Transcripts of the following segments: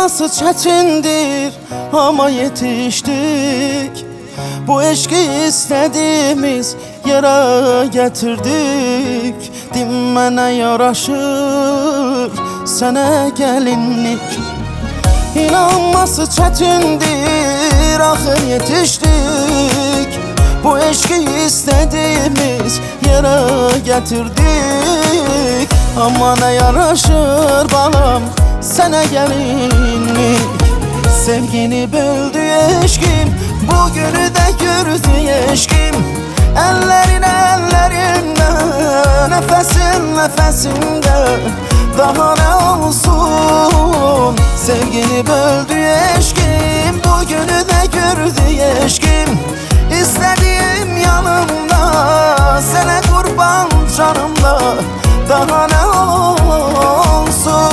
İnanması çetindir ama yetiştik. Bu eşki istediğimiz yere getirdik. Dinmene yaraşır sana gelinlik. İnanması çetindir ahır yetiştik. Bu eşki istediğimiz yere getirdik. Ama ne yaraşır balam sana gelinlik. Sevgini böldü eşkim, bugünü de gördü eşkim. Ellerin ellerimde, nefesin nefesimde. Daha ne olsun? Sevgini böldü eşkim, bugünü de gördü eşkim. İstediğim yanımda, sana kurban canımda. Daha ne olsun?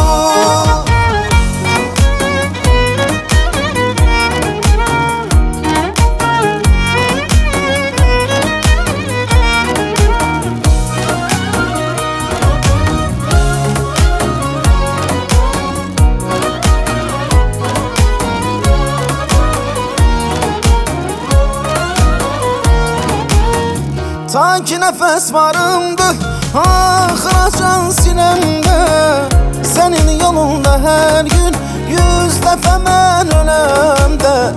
Ta ki nefes varımdı ahıracan sinemde. Senin yolunda her gün 100 defa ben ölemde.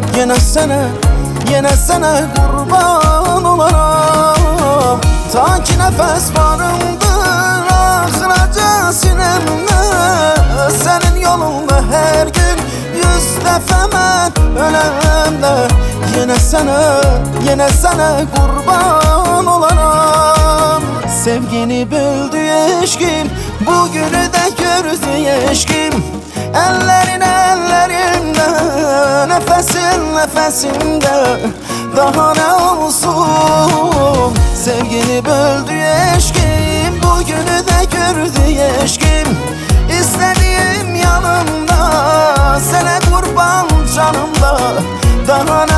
Yine sana kurban olaram. Ta ki nefes varımdı ahıracan sinemde. Senin yolunda her gün 100 defa ben ölemde. Yine sana kurban olaram. Sevgini böldü eşkim, bugünü de gördü eşkim. Ellerin ellerimde, nefesin nefesimde. Daha ne olsun? Sevgini böldü eşkim, bugünü de gördü eşkim. İstediğim yanımda, sana kurban canımda. Daha ne